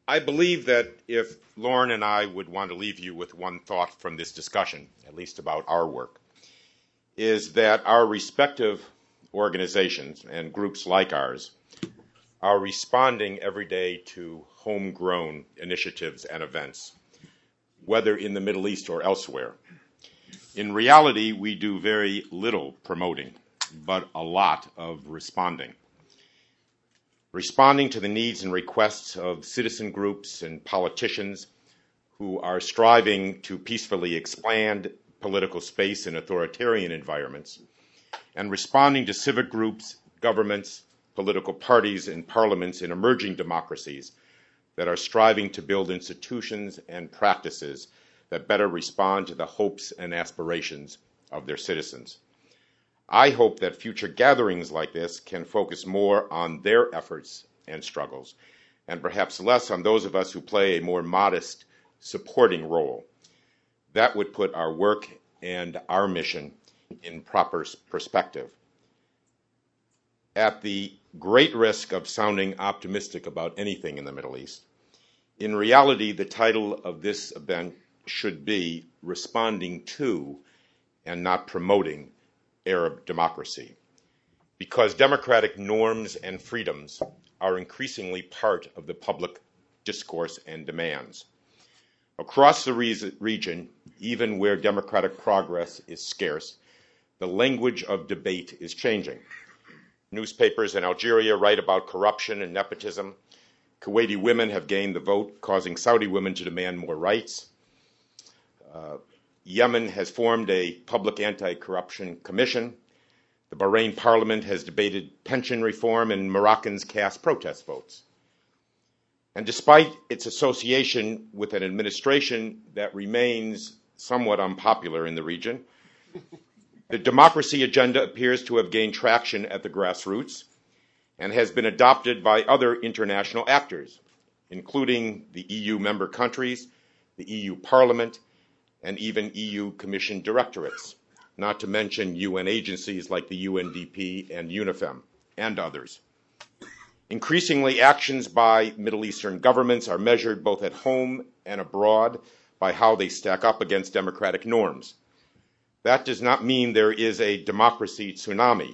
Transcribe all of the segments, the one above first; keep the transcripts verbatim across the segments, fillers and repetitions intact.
I believe that if Lauren and I would want to leave you with one thought from this discussion, at least about our work, is that our respective organizations and groups like ours are responding every day to homegrown initiatives and events, whether in the Middle East or elsewhere. In reality, we do very little promoting, but a lot of responding. Responding to the needs and requests of citizen groups and politicians who are striving to peacefully expand political space in authoritarian environments, and responding to civic groups, governments, political parties, and parliaments in emerging democracies that are striving to build institutions and practices that better respond to the hopes and aspirations of their citizens. I hope that future gatherings like this can focus more on their efforts and struggles, and perhaps less on those of us who play a more modest supporting role. That would put our work and our mission in proper perspective. At the great risk of sounding optimistic about anything in the Middle East, in reality, the title of this event should be Responding to and not Promoting Arab Democracy, because democratic norms and freedoms are increasingly part of the public discourse and demands. Across the re- region, even where democratic progress is scarce, the language of debate is changing. Newspapers in Algeria write about corruption and nepotism. Kuwaiti women have gained the vote, causing Saudi women to demand more rights. Uh, Yemen has formed a public anti-corruption commission. The Bahrain parliament has debated pension reform, and Moroccans cast protest votes. And despite its association with an administration that remains somewhat unpopular in the region, the democracy agenda appears to have gained traction at the grassroots and has been adopted by other international actors, including the E U member countries, the E U Parliament, and even E U Commission directorates, not to mention U N agencies like the U N D P and UNIFEM, and others. Increasingly, actions by Middle Eastern governments are measured both at home and abroad by how they stack up against democratic norms. That does not mean there is a democracy tsunami,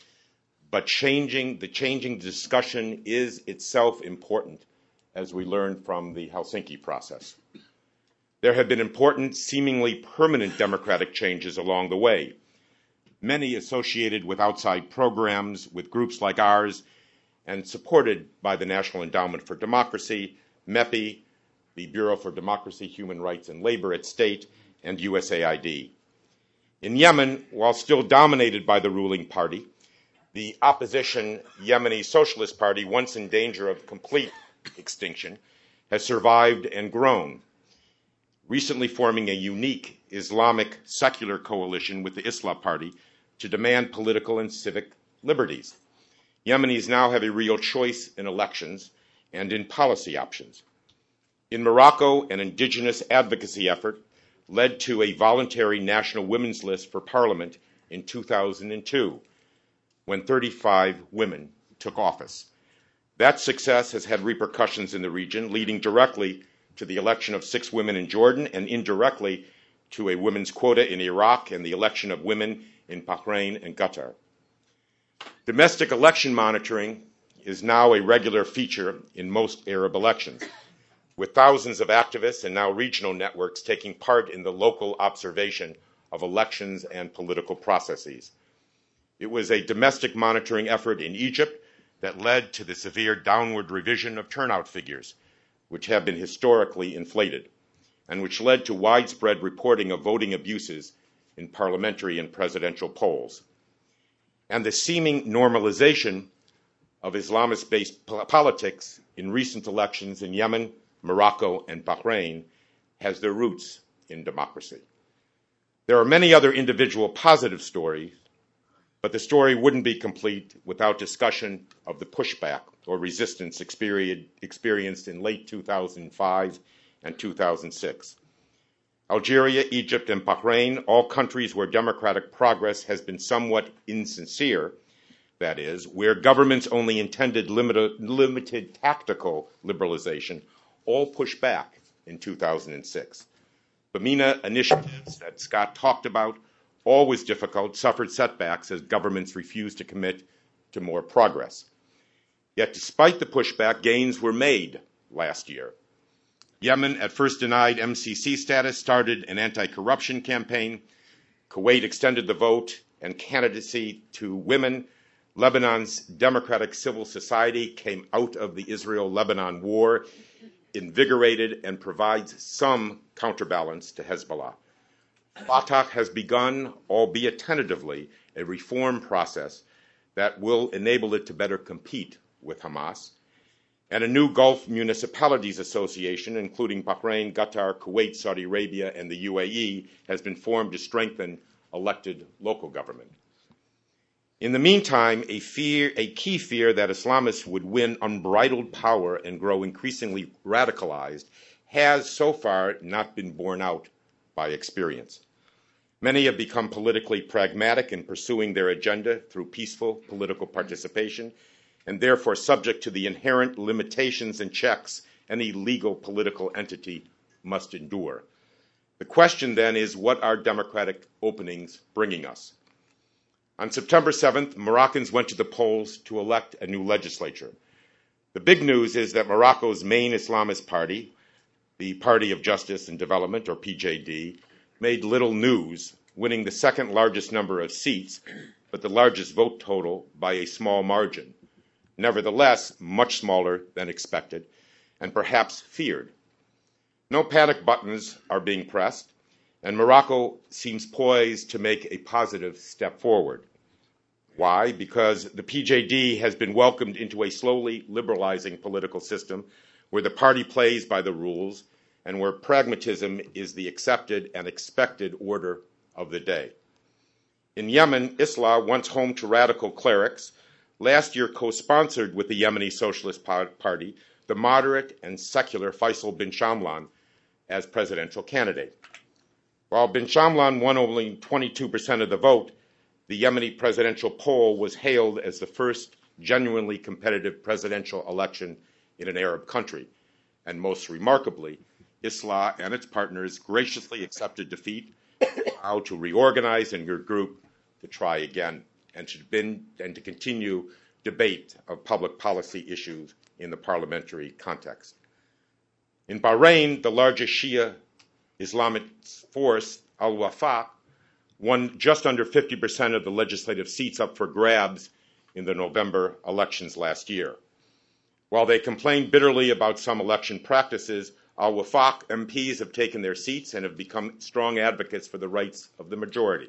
but changing, the changing discussion is itself important, as we learned from the Helsinki process. There have been important, seemingly permanent democratic changes along the way, many associated with outside programs, with groups like ours, and supported by the National Endowment for Democracy, MEPI, the Bureau for Democracy, Human Rights, and Labor at State, and U S A I D. In Yemen, while still dominated by the ruling party, the opposition Yemeni Socialist Party, once in danger of complete extinction, has survived and grown, recently forming a unique Islamic secular coalition with the Islah Party to demand political and civic liberties. Yemenis now have a real choice in elections and in policy options. In Morocco, an indigenous advocacy effort led to a voluntary national women's list for parliament in two thousand two, when thirty-five women took office. That success has had repercussions in the region, leading directly to the election of six women in Jordan and indirectly to a women's quota in Iraq and the election of women in Bahrain and Qatar. Domestic election monitoring is now a regular feature in most Arab elections, with thousands of activists and now regional networks taking part in the local observation of elections and political processes. It was a domestic monitoring effort in Egypt that led to the severe downward revision of turnout figures, which have been historically inflated, and which led to widespread reporting of voting abuses in parliamentary and presidential polls. And the seeming normalization of Islamist-based politics in recent elections in Yemen, Morocco, and Bahrain has their roots in democracy. There are many other individual positive stories, but the story wouldn't be complete without discussion of the pushback or resistance experienced in late two thousand five and two thousand six. Algeria, Egypt, and Bahrain, all countries where democratic progress has been somewhat insincere, that is, where governments only intended limited, limited tactical liberalization, all pushed back in two thousand six. Bamina initiatives that Scott talked about, always difficult, suffered setbacks as governments refused to commit to more progress. Yet despite the pushback, gains were made last year. Yemen, at first denied M C C status, started an anti-corruption campaign. Kuwait extended the vote and candidacy to women. Lebanon's democratic civil society came out of the Israel-Lebanon war, invigorated, and provides some counterbalance to Hezbollah. Fatah has begun, albeit tentatively, a reform process that will enable it to better compete with Hamas. And a new Gulf Municipalities Association, including Bahrain, Qatar, Kuwait, Saudi Arabia, and the U A E, has been formed to strengthen elected local government. In the meantime, a, fear, a key fear that Islamists would win unbridled power and grow increasingly radicalized has so far not been borne out by experience. Many have become politically pragmatic in pursuing their agenda through peaceful political participation, and therefore subject to the inherent limitations and checks any legal political entity must endure. The question then is, what are democratic openings bringing us? On September seventh, Moroccans went to the polls to elect a new legislature. The big news is that Morocco's main Islamist party, the Party of Justice and Development, or P J D, made little news, winning the second largest number of seats, but the largest vote total by a small margin. Nevertheless, much smaller than expected, and perhaps feared. No panic buttons are being pressed, and Morocco seems poised to make a positive step forward. Why? Because the P J D has been welcomed into a slowly liberalizing political system where the party plays by the rules and where pragmatism is the accepted and expected order of the day. In Yemen, Islah, once home to radical clerics, last year co-sponsored with the Yemeni Socialist Party the moderate and secular Faisal bin Shamlan as presidential candidate. While bin Shamlan won only twenty-two percent of the vote, the Yemeni presidential poll was hailed as the first genuinely competitive presidential election in an Arab country. And most remarkably, Islah and its partners graciously accepted defeat, vowed to reorganize and regroup to try again, and to, been, and to continue debate of public policy issues in the parliamentary context. In Bahrain, the largest Shia Islamic force, Al-Wafaq, won just under fifty percent of the legislative seats up for grabs in the November elections last year. While they complained bitterly about some election practices, Al-Wafaq M Ps have taken their seats and have become strong advocates for the rights of the majority.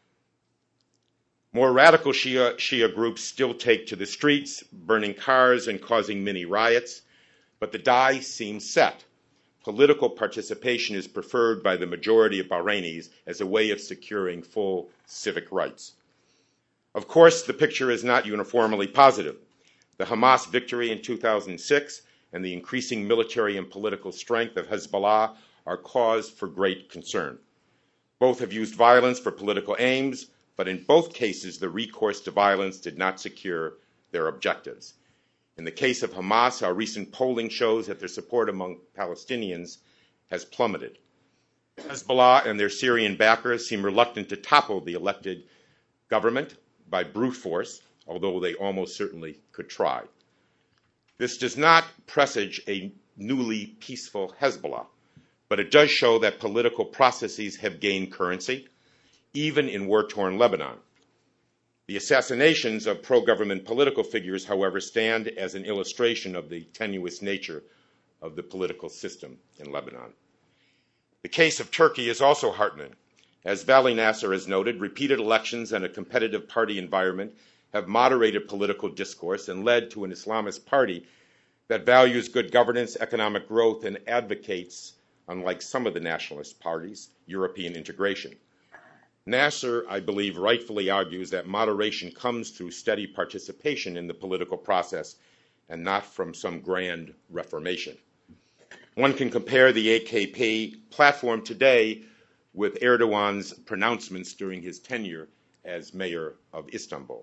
More radical Shia, Shia groups still take to the streets, burning cars and causing mini riots, but the die seems set. Political participation is preferred by the majority of Bahrainis as a way of securing full civic rights. Of course, the picture is not uniformly positive. The Hamas victory in two thousand six and the increasing military and political strength of Hezbollah are cause for great concern. Both have used violence for political aims, but in both cases, the recourse to violence did not secure their objectives. In the case of Hamas, our recent polling shows that their support among Palestinians has plummeted. Hezbollah and their Syrian backers seem reluctant to topple the elected government by brute force, although they almost certainly could try. This does not presage a newly peaceful Hezbollah, but it does show that political processes have gained currency, even in war-torn Lebanon. The assassinations of pro-government political figures, however, stand as an illustration of the tenuous nature of the political system in Lebanon. The case of Turkey is also heartening. As Vali Nasser has noted, repeated elections and a competitive party environment have moderated political discourse and led to an Islamist party that values good governance, economic growth, and advocates, unlike some of the nationalist parties, European integration. Nasser, I believe, rightfully argues that moderation comes through steady participation in the political process and not from some grand reformation. One can compare the A K P platform today with Erdogan's pronouncements during his tenure as mayor of Istanbul.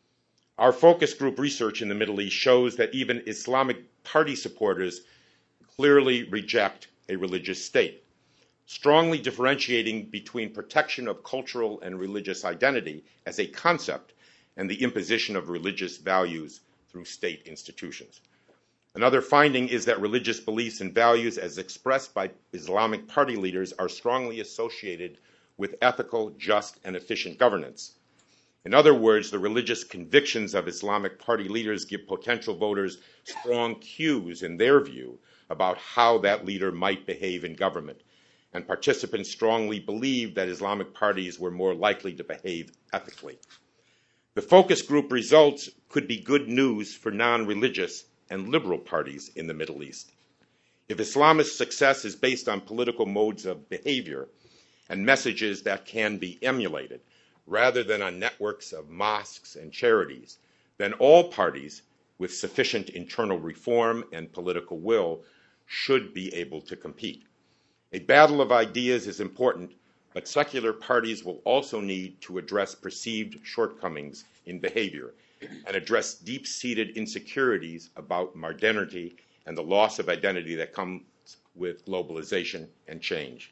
Our focus group research in the Middle East shows that even Islamic Party supporters clearly reject a religious state, strongly differentiating between protection of cultural and religious identity as a concept and the imposition of religious values through state institutions. Another finding is that religious beliefs and values as expressed by Islamic party leaders are strongly associated with ethical, just, and efficient governance. In other words, the religious convictions of Islamic party leaders give potential voters strong cues in their view about how that leader might behave in government, and participants strongly believed that Islamic parties were more likely to behave ethically. The focus group results could be good news for non-religious and liberal parties in the Middle East. If Islamist success is based on political modes of behavior and messages that can be emulated, rather than on networks of mosques and charities, then all parties with sufficient internal reform and political will should be able to compete. A battle of ideas is important, but secular parties will also need to address perceived shortcomings in behavior and address deep-seated insecurities about modernity and the loss of identity that comes with globalization and change.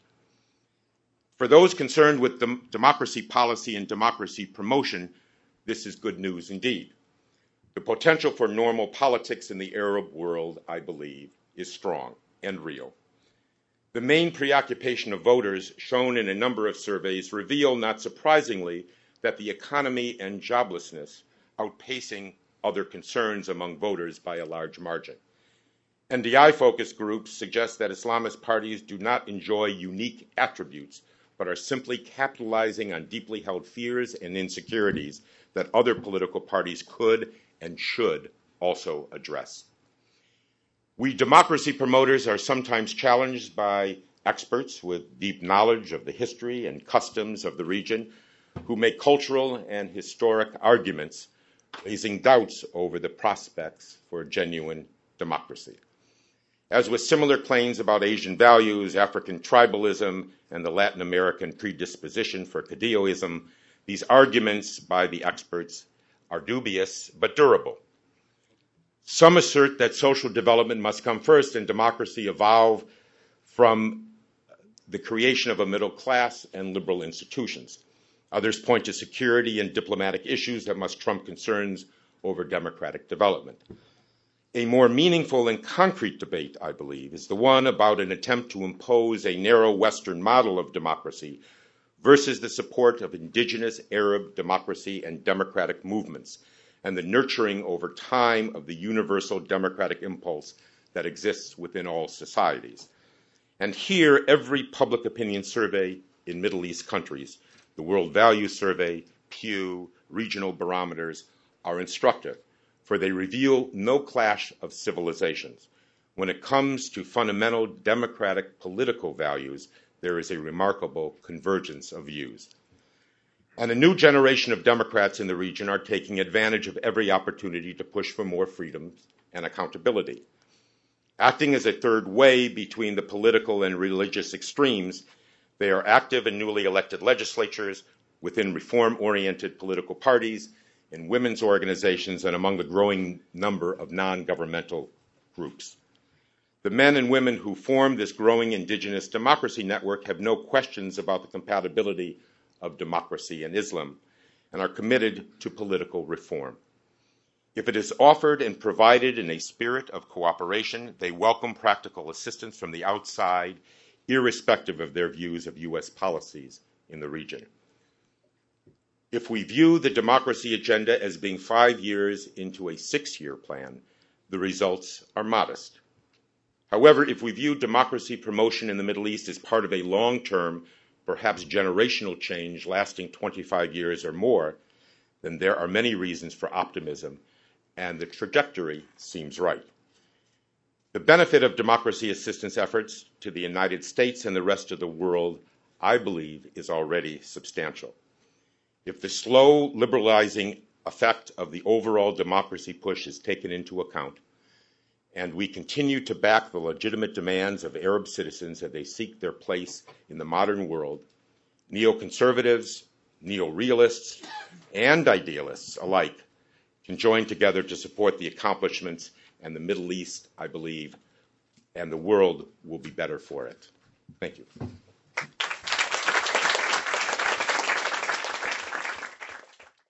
For those concerned with dem- democracy policy and democracy promotion, this is good news indeed. The potential for normal politics in the Arab world, I believe, is strong and real. The main preoccupation of voters, shown in a number of surveys, reveal, not surprisingly, that the economy and joblessness outpacing other concerns among voters by a large margin. N D I focus groups suggest that Islamist parties do not enjoy unique attributes, but are simply capitalizing on deeply held fears and insecurities that other political parties could and should also address. We democracy promoters are sometimes challenged by experts with deep knowledge of the history and customs of the region who make cultural and historic arguments, raising doubts over the prospects for genuine democracy. As with similar claims about Asian values, African tribalism, and the Latin American predisposition for Cadilloism, these arguments by the experts are dubious but durable. Some assert that social development must come first and democracy evolve from the creation of a middle class and liberal institutions. Others point to security and diplomatic issues that must trump concerns over democratic development. A more meaningful and concrete debate, I believe, is the one about an attempt to impose a narrow Western model of democracy versus the support of indigenous Arab democracy and democratic movements, and the nurturing over time of the universal democratic impulse that exists within all societies. And here, every public opinion survey in Middle East countries, the World Values Survey, Pew, regional barometers, are instructive, for they reveal no clash of civilizations. When it comes to fundamental democratic political values, there is a remarkable convergence of views. And a new generation of Democrats in the region are taking advantage of every opportunity to push for more freedoms and accountability. Acting as a third way between the political and religious extremes, they are active in newly elected legislatures, within reform-oriented political parties, in women's organizations, and among the growing number of non-governmental groups. The men and women who form this growing indigenous democracy network have no questions about the compatibility of democracy and Islam, and are committed to political reform. If it is offered and provided in a spirit of cooperation, they welcome practical assistance from the outside, irrespective of their views of U S policies in the region. If we view the democracy agenda as being five years into a six-year plan, the results are modest. However, if we view democracy promotion in the Middle East as part of a long-term, perhaps generational change lasting twenty-five years or more, then there are many reasons for optimism, and the trajectory seems right. The benefit of democracy assistance efforts to the United States and the rest of the world, I believe, is already substantial. If the slow liberalizing effect of the overall democracy push is taken into account, and we continue to back the legitimate demands of Arab citizens as they seek their place in the modern world, neoconservatives, neorealists, and idealists alike can join together to support the accomplishments, and the Middle East, I believe, and the world will be better for it. Thank you.